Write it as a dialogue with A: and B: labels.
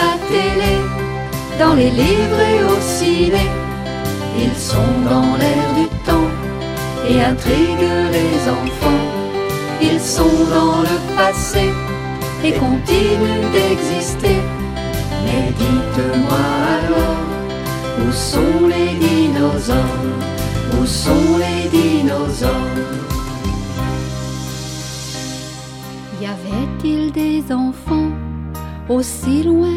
A: la télé, dans les livres et au ciné. Ils sont dans l'air du temps et intriguent les enfants. Ils sont dans le passé et continuent d'exister. Mais dites-moi alors, où sont les dinosaures? Où sont les dinosaures? Y avait-il des enfants aussi loin